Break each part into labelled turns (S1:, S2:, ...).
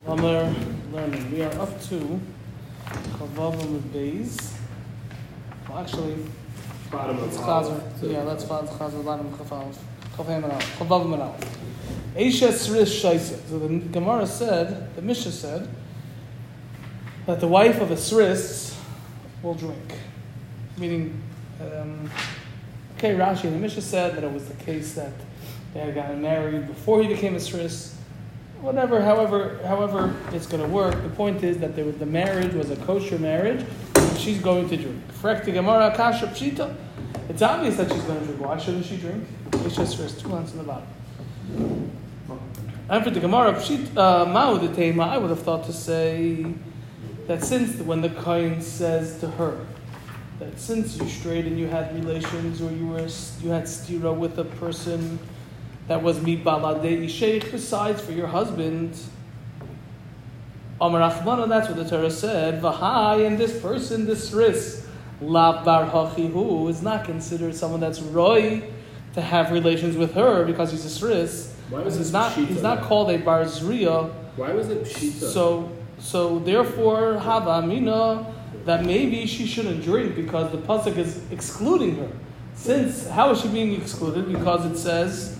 S1: Amar learning. We are up to Chavavim Beis. Well, actually,
S2: bottom
S1: let's
S2: of
S1: Chazer. Yeah, let's find Chazer bottom of Chavavim and Aleph. Chavavim and Aleph. Eisha Sris Shaisa. So the Gemara said, the Mishnah said, that the wife of a Sris will drink. Meaning, Rashi in the Mishnah said that it was the case that they had gotten married before he became a Sris. Whatever, however it's going to work. The point is that the marriage was a kosher marriage, and she's going to drink. Frekti Gemara Kasha Pshita. It's obvious that she's going to drink. Why shouldn't she drink? It's just first 2 lines in the bottom. And for the Gemara Pshita, Ma'u the Tema, I would have thought to say that since when the Kohen says to her that since you strayed and you had relations or you had stira with a person that was mi baladei sheikh, besides for your husband. Amar Achmana, that's what the Torah said. V'hai, and this person, this Sris, la bar hachihu, is not considered someone that's roy to have relations with her because he's a Sris.
S2: Why was
S1: he's not called a bar zriya.
S2: Why was it pshita?
S1: So therefore, hava amina, that maybe she shouldn't drink because the pasuk is excluding her. Since how is she being excluded? Because it says.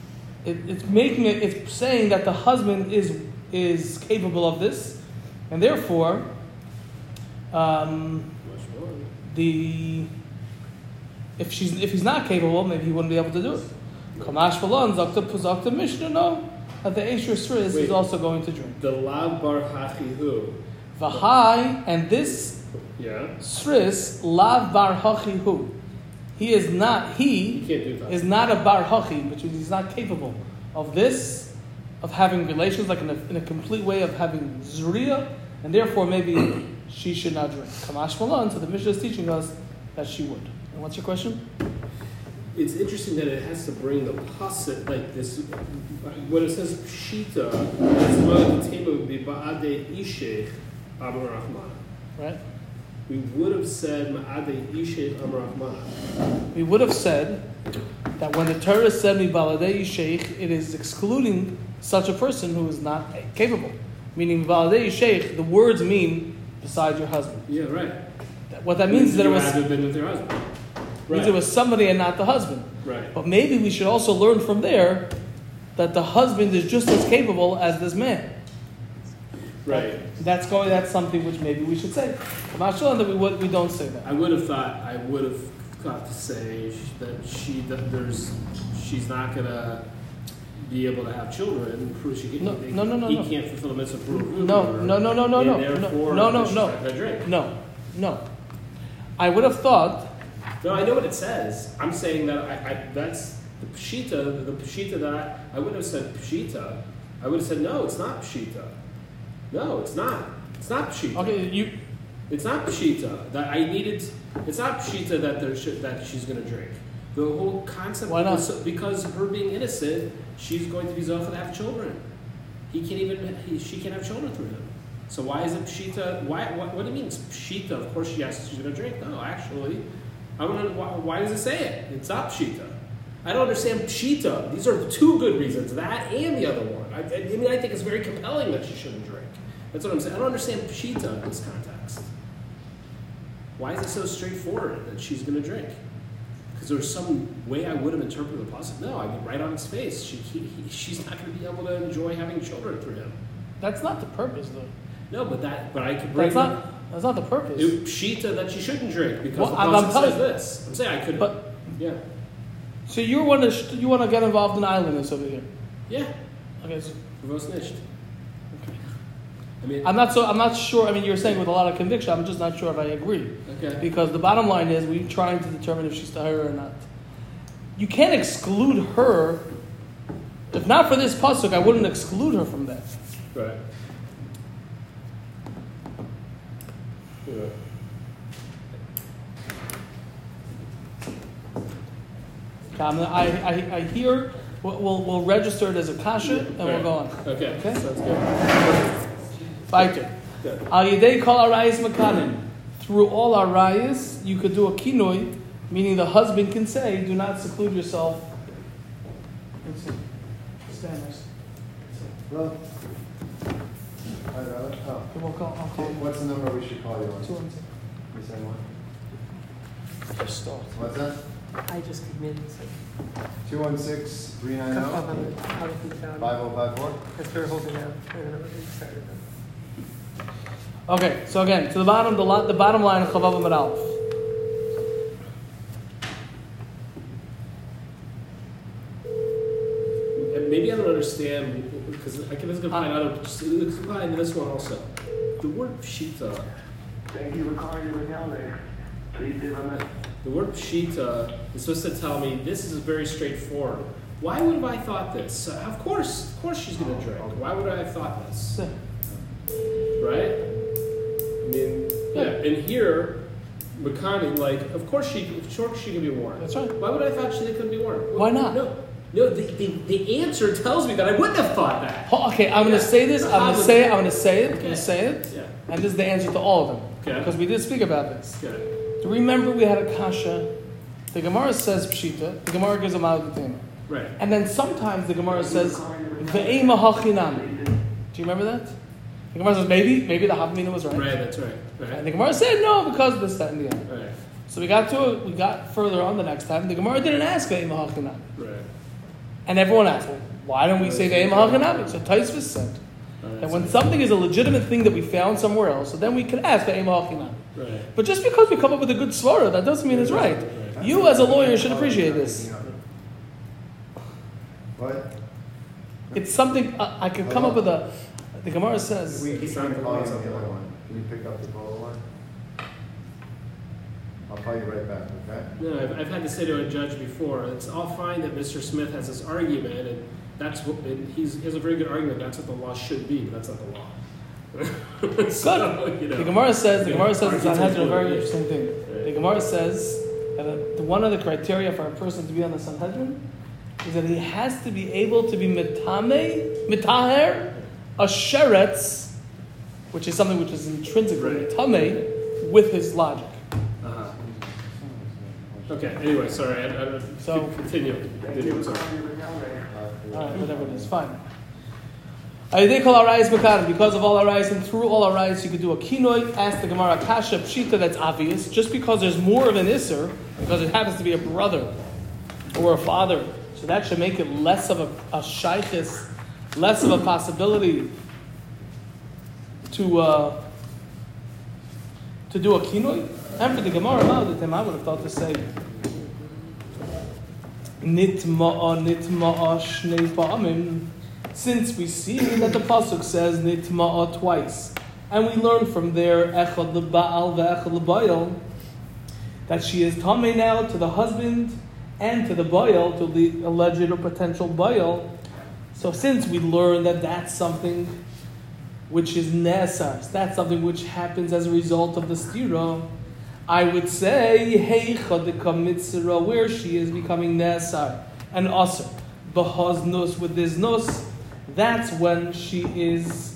S1: It's saying that the husband is capable of this, and therefore, if he's not capable, maybe he wouldn't be able to do it. Kamash Falon Zakta Mishnah no, that the Eisher Sris is also going to drink.
S2: The Lav Bar Hachihu.
S1: V'hai, and this Sris Lav Bar Hachihu. He is not a bar hachi, which means he's not capable of this, of having relations, like in a complete way of having zuriya, and therefore maybe she should not drink. Kamash Malan, so the Mishnah is teaching us that she would. And what's your question?
S2: It's interesting that it has to bring the pasuk like this. When it says pshita, that's the tema would be ba'adei ishech amar Rahman.
S1: Right.
S2: We would have said ma'adei ishech amar Rahman.
S1: We would have said that when the Torah said mi baladei sheikh, it is excluding such a person who is not capable. Meaning baladei sheikh, the words mean besides your husband.
S2: Yeah, right.
S1: What that means is that it was
S2: been with your husband. Right.
S1: Means it was somebody and not the husband.
S2: Right.
S1: But maybe we should also learn from there that the husband is just as capable as this man.
S2: Right.
S1: That's something which maybe we should say. I'm not sure that we don't say that.
S2: I would have thought to say that she's not gonna be able to have children.
S1: No.
S2: He can't fulfill the mitzvah for
S1: No. I would have thought.
S2: No, I know what it says. I'm saying that that's the pshita. The pshita that I would have said pshita. I would have said no, it's not pshita. No, it's not. It's not pshita.
S1: Okay,
S2: It's not pshita that I needed. It's not pshita that she's going to drink. The whole concept.
S1: Why not?
S2: Because her being innocent, she's going to be zochah to have children. She can't have children through him. So why is it pshita? What do you mean it's pshita? Of course she's going to drink. No, actually, I want to. Why does it say it? It's not pshita. I don't understand pshita. These are two good reasons, that and the other one. I think it's very compelling that she shouldn't drink. That's what I'm saying. I don't understand pshita in this context. Why is it so straightforward that she's going to drink? Because there's some way I would have interpreted the pasuk. No, I mean right on his face. She's not going to be able to enjoy having children through him.
S1: That's not the purpose, though.
S2: No, but I could bring.
S1: That's not the purpose.
S2: Pshita that she shouldn't drink because the pasuk says this. I'm saying I could.
S1: But
S2: yeah.
S1: So you want to get involved in islandness over here?
S2: Yeah.
S1: Okay. So,
S2: okay.
S1: I'm not sure. I mean, you're saying with a lot of conviction. I'm just not sure if I agree.
S2: Okay.
S1: Because the bottom line is we're trying to determine if she's tahira or not. You can't exclude her. If not for this pasuk, I wouldn't exclude her from that.
S2: Right. Yeah.
S1: I hear. We'll register it as a kasha and we'll go on.
S2: Okay. Sounds good.
S1: Weiter. Al yedei kol arayis makanim. Through all arayis, you could do a kinoi, meaning the husband can say, "Do not seclude yourself." Let's see. Stand. Well.
S3: Hi, brother. Oh.
S1: I'll call
S3: What's the number we should call you on?
S1: 216.
S3: You said what?
S1: First start.
S3: What's that?
S4: I just came in, so.
S3: 216-390-5054?
S4: Because they're holding out. I don't know what they started on.
S1: Okay, so again, to the bottom line of Chavav Amud Aleph.
S2: And maybe I don't understand, because I can find other, let's find this one also. The word pshita.
S5: Thank you for calling your account there. Please leave a message.
S2: The word pshita is supposed to tell me this is very straightforward. Why would have I thought this? Of course she's going to drink. Why would I have thought this? Right? I mean, yeah. And here, Makani, like, of course she can be warned.
S1: That's right.
S2: Why would I thought she couldn't be warned?
S1: Why not?
S2: No, the answer tells me that I wouldn't have thought that.
S1: Okay, I'm going to say this. I'm going to say it.
S2: Yeah.
S1: And this is the answer to all of them.
S2: Okay.
S1: Because we did speak about this.
S2: Okay.
S1: Do you remember we had a kasha? The Gemara says pshita. The Gemara gives a malgatema.
S2: Right.
S1: And then sometimes the Gemara says ve'ema hachinami. Do you remember that? The Gemara says maybe the Havamina was right.
S2: Right, that's right.
S1: And the Gemara said no because of this, that, and the other.
S2: Right.
S1: So we got further on the next time. The Gemara didn't ask ve'ema hachinami.
S2: Right.
S1: And everyone asked, well, why don't we say ve'ema hachinami? So Taisvis said that when something is a legitimate thing that we found somewhere else, so then we can ask ve'ema hachinami.
S2: Right.
S1: But just because we come up with a good svara, that doesn't mean it's right. You as a lawyer should appreciate this.
S3: What?
S1: It's something I could come up with a. The Gemara says.
S3: We keep trying to call you on the other one. Can you pick up the photo one? I'll call you right back, okay?
S2: No, I've had to say to a judge before, it's all fine that Mr. Smith has this argument, and that's what he has a very good argument. That's what the law should be, but that's not the law.
S1: So,
S2: you know,
S1: the Gemara says in
S2: arguments
S1: Sanhedrin a
S2: are
S1: very
S2: good.
S1: interesting thing. The Gemara says that one of the criteria for a person to be on the Sanhedrin is that he has to be able to be mitaher a sheretz, which is something which is intrinsically tameh, with his logic.
S2: Uh-huh. Okay. Anyway, sorry.
S1: So
S2: continue. Sorry.
S1: All right, whatever it is, fine. They call our eyes makarim because of all our eyes, and through all our eyes, you could do a kinoi. Ask the Gemara kasha pshita. That's obvious. Just because there's more of an isser, because it happens to be a brother or a father, so that should make it less of a shaykhis, less of a possibility to do a kinoi. And for the Gemara, I would have thought to say nitma'a shnei pa'amim. Since we see that the pasuk says nitma'a twice, and we learn from there echad leba'al ve'echad lebayil, that she is tamei now to the husband and to the bayil, to the alleged or potential bayil. So since we learn that that's something which is nesar, that's something which happens as a result of the stira, I would say heichad mitzvah, where she is becoming nesar and aser b'haznus with this nus. That's when she is.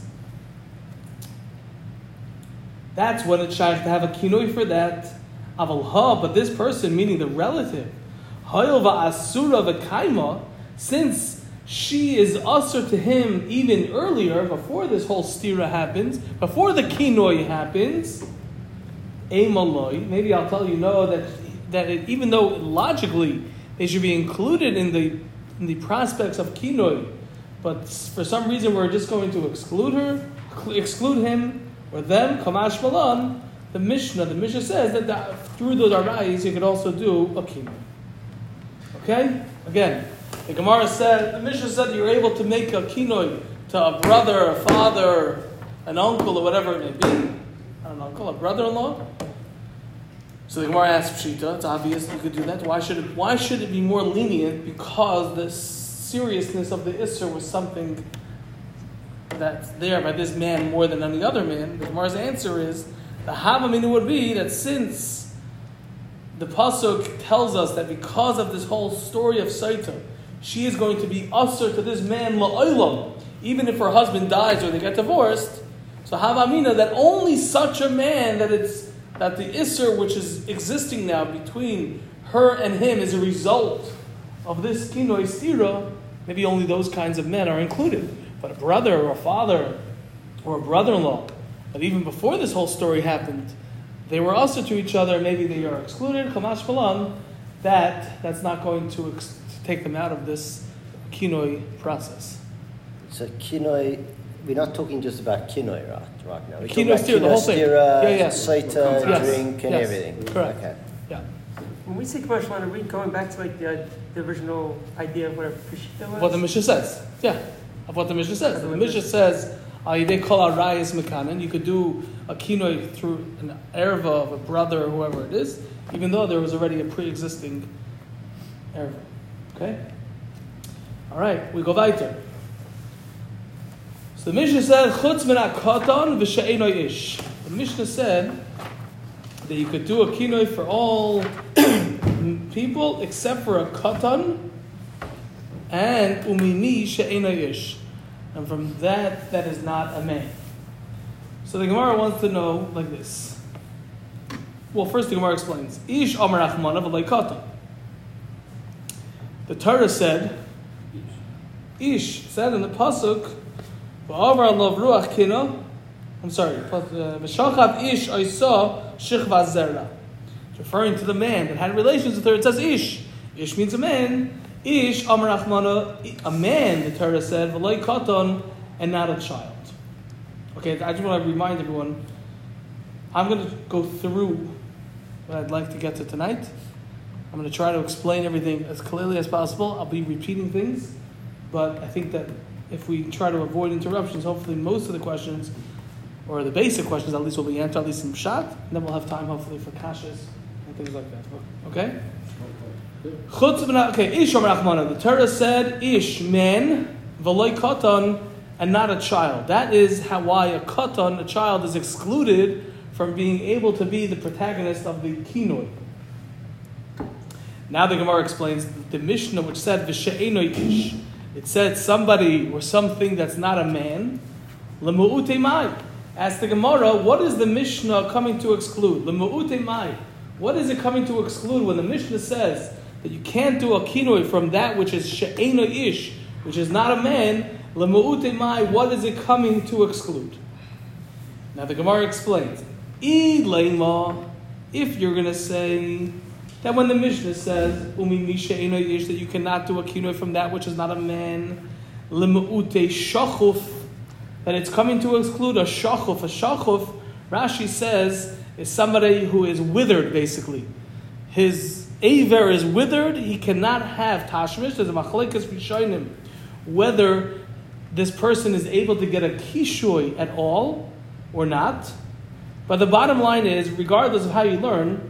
S1: That's when it's shaykh to have a kinoi for that. Aval ha, but this person, meaning the relative, hayil va'asura v'kaima, since she is usher to him even earlier, before this whole stira happens, before the kinoi happens. Eimaloi, maybe I'll tell you no that even though logically they should be included in the prospects of kinoi. But for some reason, we're just going to exclude him, or them, Kamash Malan. The Mishnah says that through those arayis, you could also do a kinoi. Okay? Again, the Gemara said, the Mishnah said you're able to make a kinoi to a brother, a father, an uncle, or whatever it may be. An uncle, a brother-in-law. So the Gemara asks Pshita, it's obvious you could do that. Why should it be more lenient? Because the seriousness of the Isser was something that's there by this man more than any other man. The Gemara's answer is, the Havamina would be that since the Pasuk tells us that because of this whole story of Saita, she is going to be Usser to this man la'olam, even if her husband dies or they get divorced. So Havamina, that only such a man, that the Isser which is existing now between her and him is a result of this kinoi stira, maybe only those kinds of men are included. But a brother or a father or a brother-in-law, that even before this whole story happened, they were also to each other, maybe they are excluded, chamash malan, that's not going to take them out of this kinoi process.
S6: So kinoi, we're not talking just about kinoi right now. We're
S1: Kinoi
S6: talking about
S1: stira, the whole thing. Yeah.
S6: Saita,
S1: Yes.
S6: drink, and
S1: Yes.
S6: everything.
S1: Correct.
S6: Okay.
S1: Yeah.
S4: When we say commercial, are we going back to like the original idea of what a Peshita was?
S1: What the Mishnah says. Yeah. Of what the Mishnah says. The Mishnah says, they call arayis mekanan. You could do a kinoi through an erva of a brother or whoever it is, even though there was already a pre-existing erva. Okay? All right, we go weiter. So the Mishnah said, chutz min ha'katan v'she'eno ish. The Mishnah said that you could do a kinoi for all people except for a katan and umini she'eno ish. And from that is not a man. So the Gemara wants to know like this. Well, first the Gemara explains. Ish amar achmana v'lei katan. The Torah said, Ish said in the pasuk, "V'avar alav ruach kina." I'm sorry. V'shachav ish oisa shichva zera. Referring to the man that had relations with her. It says ish. Ish means a man. Ish amar achmana, a man. The Torah said, "V'lei katan," and not a child. Okay, I just want to remind everyone. I'm going to go through what I'd like to get to tonight. I'm going to try to explain everything as clearly as possible. I'll be repeating things, but I think that if we try to avoid interruptions, hopefully most of the questions, or the basic questions at least, will be answered, at least in Pshat, and then we'll have time hopefully for kashas and things like that. Okay? Okay, Ish Omer Achmana. The Torah said, Ish, man, v'loi katan, and not a child. That is why a katan, a child, is excluded from being able to be the protagonist of the kinoi. Now the Gemara explains the Mishnah, which said v'she'enoi ish. It said somebody or something that's not a man. L'mu'utei mai. Ask the Gemara, what is the Mishnah coming to exclude? L'mu'utei mai. What is it coming to exclude when the Mishnah says that you can't do a kinoi from that which is she'enoi ish, which is not a man? L'mu'utei mai. What is it coming to exclude? Now the Gemara explains. If you're going to say that when the Mishnah says that you cannot do a kinoi from that which is not a man, that it's coming to exclude a shachuf. A shachuf, Rashi says, is somebody who is withered, basically. His aver is withered, he cannot have tashmish. There's a machlekes rishonim whether this person is able to get a kishoy at all or not. But the bottom line is, regardless of how you learn,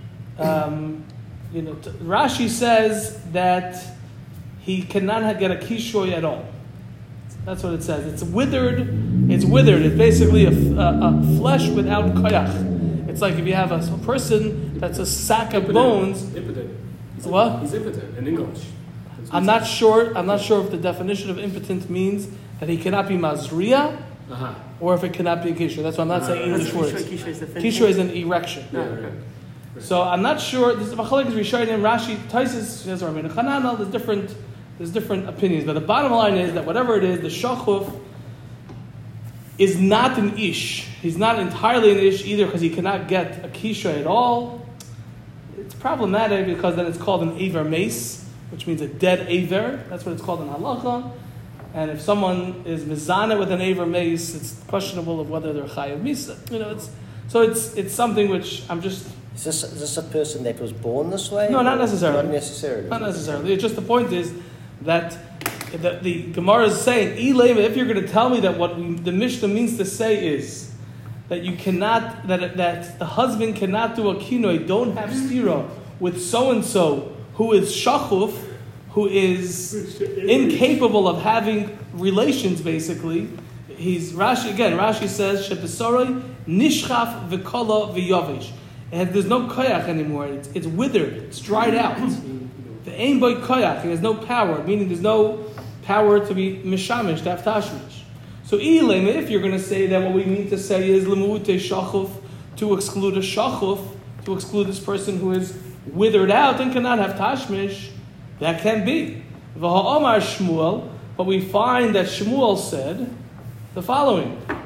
S1: Rashi says that he cannot get a kishoy at all. That's what it says. It's withered. It's basically a flesh without koyach. It's like if you have a person that's a sack of bones.
S2: Impotent.
S1: What?
S2: He's impotent in English.
S1: I'm not sure if the definition of impotent means that he cannot be mazriya, or if it cannot be a kishoy. That's why I'm not saying English words. Kishoy is an erection.
S2: Yeah, okay.
S1: So I'm not sure. This is Machalek is Rishonim, Rashi, Taisus says, or Chananel. There's different opinions, but the bottom line is that whatever it is, the shachuf is not an ish. He's not entirely an ish either because he cannot get a kisha at all. It's problematic because then it's called an aver mace, which means a dead aver. That's what it's called in halacha. And if someone is mizana with an aver mace, it's questionable of whether they're chayav misa. It's something which I'm just.
S6: Is this a person that was born this way?
S1: No, not necessarily.
S6: Not necessarily.
S1: Not necessarily. It's just the point is that the Gemara is saying, if you're going to tell me that what the Mishnah means to say is that you cannot, that the husband cannot do a kinoi, don't have stira with so-and-so who is shachuf, who is incapable of having relations, basically. Rashi says, Shepesoroi nishchaf v'kola v'yavish. There's no koyach anymore. It's withered. It's dried out. The aim boy koyach. He has no power, meaning there's no power to be mishamish, to have tashmish. So if you're going to say that what we mean to say is lemute shachuf, to exclude a shachuf, to exclude this person who is withered out and cannot have tashmish, that can be. V'ha'omar Shmuel, but we find that Shmuel said the following.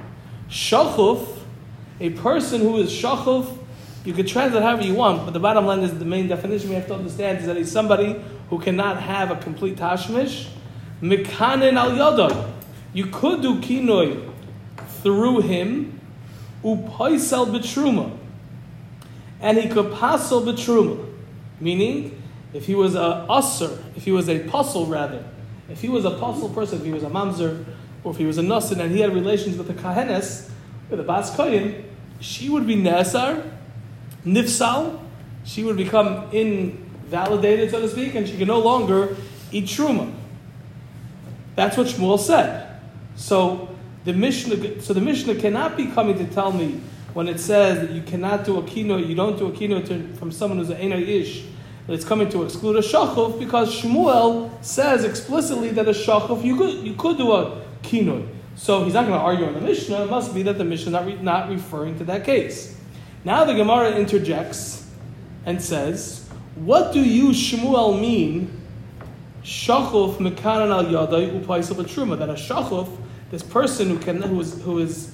S1: Shachuf, a person who is shachuf, you could translate however you want, but the bottom line is the main definition we have to understand is that he's somebody who cannot have a complete tashmish. Mekanin al yadai. You could do kinoi through him, upaisel b'truma, and he could pasel b'truma, meaning if he was a usser, if he was a puzzle rather, if he was a puzzle person, if he was a mamzer, or if he was a nasin and he had relations with the kahenes, with a bas koyin, she would be nesar, nifsal, she would become invalidated, so to speak, and she could no longer eat truma. That's what Shmuel said. So the Mishnah cannot be coming to tell me when it says that you cannot do a kino, you don't do a kino from someone who's an Einay Ish, that it's coming to exclude a shachuf, because Shmuel says explicitly that a shachuf you could do a kino. So he's not going to argue on the Mishnah. It must be that the Mishnah is not referring to that case. Now the Gemara interjects and says, what do you, Shmuel, mean, shachuf mekanan al yadai upaisel b'truma, that a shachuf, this person who is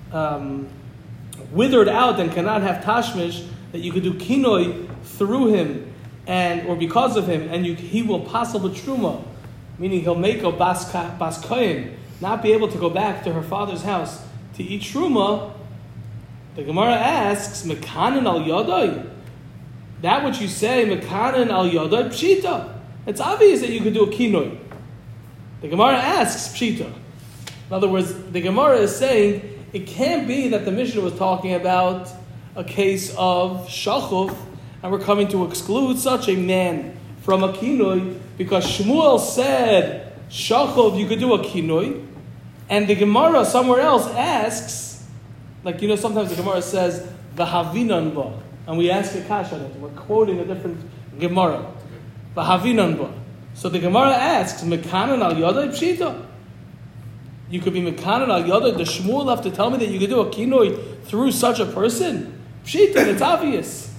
S1: withered out and cannot have tashmish, that you could do kinoi through him or because of him, and he will pasel b'truma, meaning he'll make a bas kohen, not be able to go back to her father's house to eat truma. The Gemara asks, mekanan al yadai, that what you say, mekanan al yadai pshita. It's obvious that you could do a kinoi. The Gemara asks pshita. In other words, the Gemara is saying it can't be that the Mishnah was talking about a case of shachuf, and we're coming to exclude such a man from a kinoi because Shmuel said shachuf you could do a kinoi, and the Gemara somewhere else asks, like sometimes the Gemara says v'havinan ba, and we ask a kasha on it. We're quoting a different Gemara. V'havinan ba. So the Gemara asks mekanan al yadai pshita. You could be mekanan al yadai. Does Shmuel have to tell me that you could do a kinoi through such a person? Pshita, it's obvious.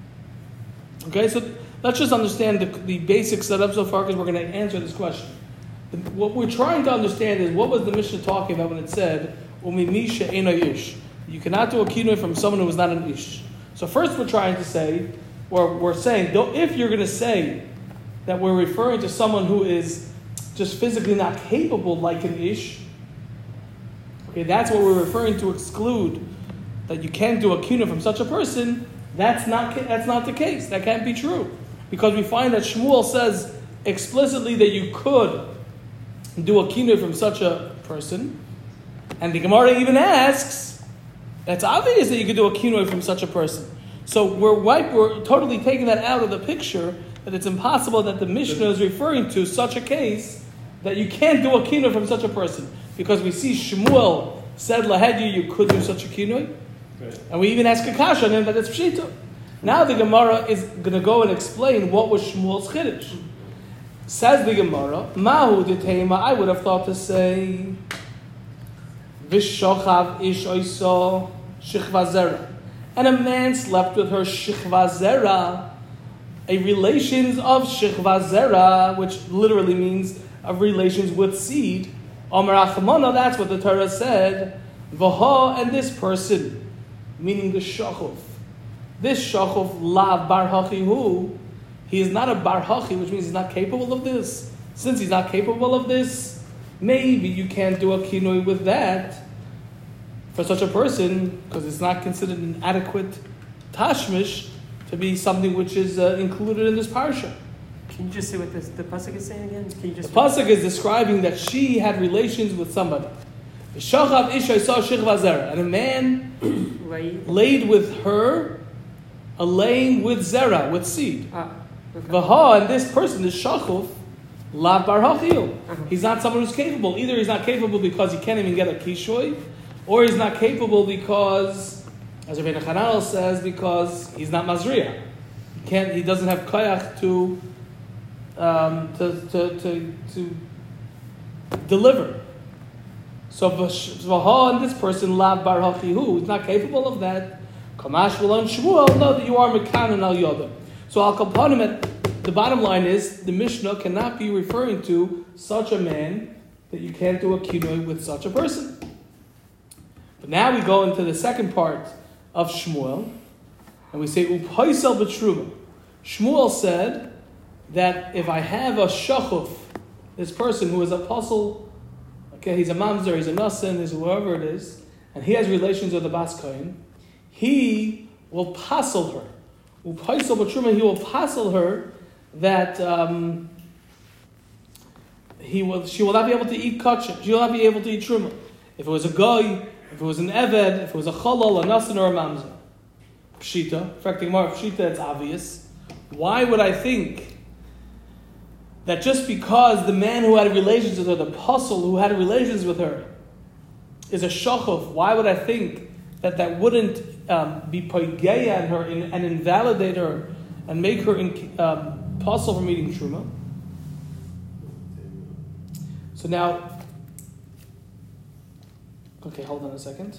S1: Okay, so let's just understand the basic setup so far, because we're going to answer this question. What we're trying to understand is, what was the Mishnah talking about when it said umimisha einay ish? You cannot do a kinoi from someone who is not an ish. So first we're trying to say, or we're saying, if you're going to say that we're referring to someone who is just physically not capable like an ish, okay, that's what we're referring to exclude, that you can't do a kinoi from such a person. That's not the case. That can't be true, because we find that Shmuel says explicitly that you could do a kinoi from such a person, and the Gemara even asks, that's obvious that you could do a kinoi from such a person. So we're totally taking that out of the picture, that it's impossible that the Mishnah is referring to such a case that you can't do a kinoi from such a person, because we see Shmuel said lahedyu you could do such a kinoi. And we even ask a kasha on him that it's pshita. Now the Gemara is going to go and explain what was Shmuel's chiddush. Says the Gemara, Mahu detema, I would have thought to say, Vishochav ish oiso shichva zera. And a man slept with her shichva zera, a relations of shichva zera, which literally means of relations with seed. Omer Achmona, that's what the Torah said. Vaha, and this person, meaning the shachuf. This shachuf la bar hachi hu. He is not a bar hachi, which means he's not capable of this. Since he's not capable of this, maybe you can't do a kinoi with that for such a person, because it's not considered an adequate tashmish to be something which is included in this parsha.
S4: Can you just say what the pasuk is saying again? Can you just
S1: the pasuk is describing that she had relations with somebody. And a man laid with her, a laying with zera, with seed. Vaha, and this person is shachuf, la bar hachil. He's not someone who's capable. Either he's not capable because he can't even get a kishoy, or he's not capable because, as Rabbeinu Chananel says, because he's not mazriya. He doesn't have koyach to deliver. So Vaha, and this person la bar hachihu, is not capable of that. Kamash v'lon Shmuel, know that you are mekanan al yoda. So al kapanim, at the bottom line is the Mishnah cannot be referring to such a man that you can't do a kinoi with such a person. But now we go into the second part of Shmuel, and we say upaisel b'truma. Shmuel said that if I have a shachuf, this person who is an apostle, okay, he's a mamzer, he's a nasan, he's whoever it is, and he has relations with the bas kohen, he will passel her. Upaisel b'truma, he will passel her that she will not be able to eat kachim. She will not be able to eat truma. If it was a goy, if it was an eved, if it was a chalal, a nasan, or a mamzer. Pshita. In fact, the Gemara Pshita, it's obvious. Why would I think that just because the man who had relations with her, the apostle who had relations with her, is a shachov, why would I think that wouldn't be poigeya in her and invalidate her and make her apostle from eating truma? So now, okay, hold on a second.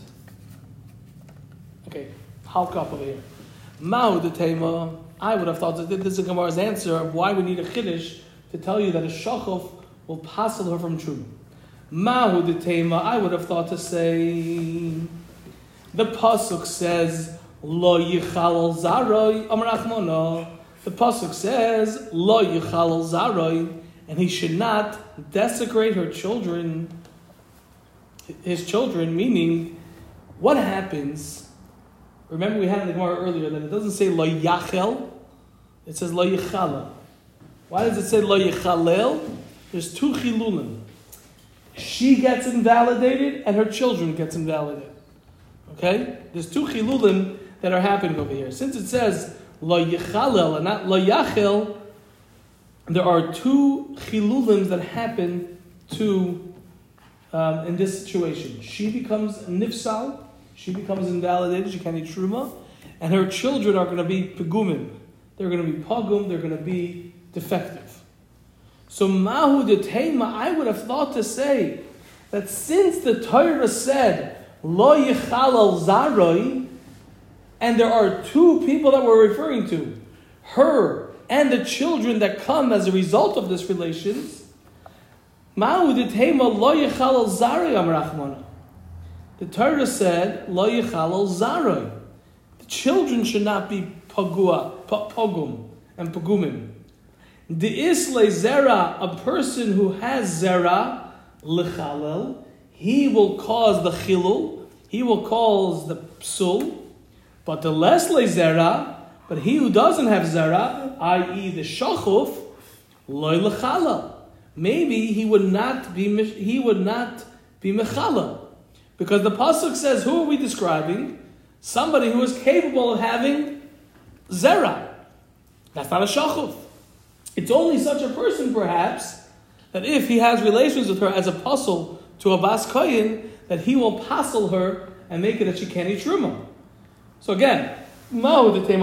S1: Okay, halka up over here. Ma'u the tema. I would have thought that this is a Gemara's answer of why we need a chiddush to tell you that a shachov will passel her from truma. Ma'u the tema. I would have thought to say the pasuk says lo yichalal zaroi amar achmona. The pasuk says lo yichalal zaroi, and he should not desecrate her children. His children, meaning, what happens? Remember, we had in the Gemara earlier that it doesn't say lo yachel, it says lo yichala. Why does it say lo yichalel? There's two chilulim. She gets invalidated and her children gets invalidated. Okay? There's two chilulim that are happening over here. Since it says lo yichalel and not lo yachel, there are two chilulim that happen to in this situation. She becomes nifsal, she becomes invalidated, she can't eat truma, and her children are going to be pegumim. They're going to be pagum, they're going to be defective. So mahu de tema, I would have thought to say that since the Torah said lo yichalal zaroi, and there are two people that we're referring to, her and the children that come as a result of this relations, the Torah said, Lo yichalal zaroi. The children should not be pogum and pogumim. The isle zera, a person who has zera, lechalel, he will cause the chilul, he will cause the psul, but the less zera, but he who doesn't have zera, i.e. the shachuf, lo lechalel. Maybe he would not be mechala. Because the pasuk says, who are we describing? Somebody who is capable of having zera. That's not a shachuf. It's only such a person, perhaps, that if he has relations with her as a puzzle to a bas koyin, that he will passel her and make it that she can't eat truma. So again, I would have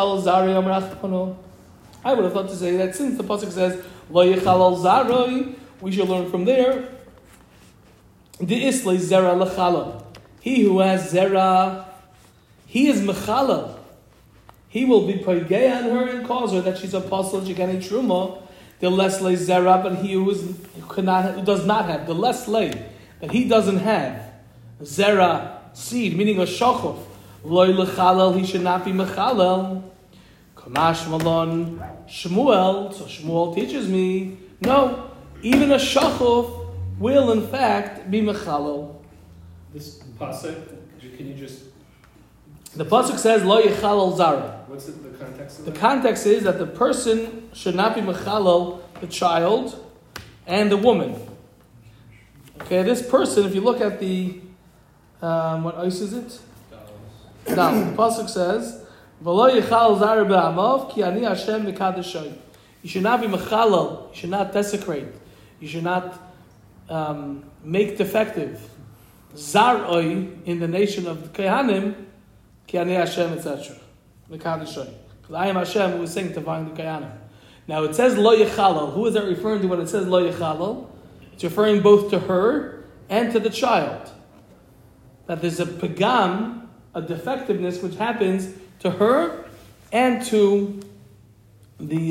S1: thought to say that since the pasuk says lo yichalal zaroi, we should learn from there. The islay zera lechala. He who has zera, he is mechala. He will be poigei on her and cause her that she's a apostle, she can eat truma. The less lay zera, but he who does not have the less lay, that he doesn't have zera seed, meaning a shachuf. Lo lechalal, he should not be mechalal. Kamash malon Shmuel. So Shmuel teaches me, no, even a shachuf will in fact be mechalal.
S2: This pasuk, can you just?
S1: The pasuk says lo yichalal zara.
S2: What's the context of
S1: The
S2: that?
S1: context is that the person should not be mechalal the child and the woman. Okay, this person, if you look at the what ice is it? Now the pasuk says, "V'lo yichal zara be'amav ki ani Hashem mekadosh." You should not be mechalal. You should not desecrate. You should not make defective zaroi in the nation of the Kehanim. Ki ani Hashem, etc. Mekadosh. Because I am Hashem who is sanctifying the Kehanim. Now it says lo yichalal. Who is that referring to when it says lo yichalal? It's referring both to her and to the child. That there's a pagam, a defectiveness which happens to her and to the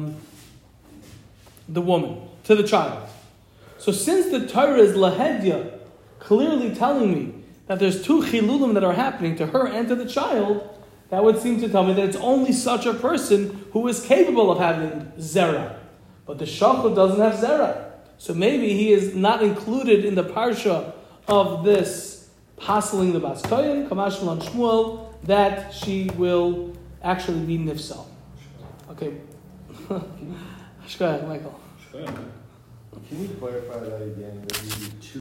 S1: woman, to the child. So since the Torah is lahedya, clearly telling me that there's two chilulim that are happening to her and to the child, that would seem to tell me that it's only such a person who is capable of having zera. But the shachar doesn't have zera. So maybe he is not included in the parsha of this pasling the bas kohen, kamash on Shmuel, that she will actually be nifsal. Okay. Go ahead, Michael.
S3: Can you clarify that again? That you do two